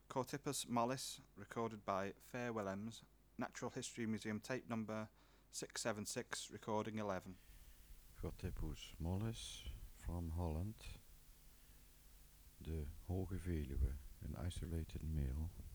Cortypus mollis, recorded by Fair Willems, Natural History Museum, tape number 676, recording 11. Cortypus mollis from Holland. The Hoge Veluwe, an isolated male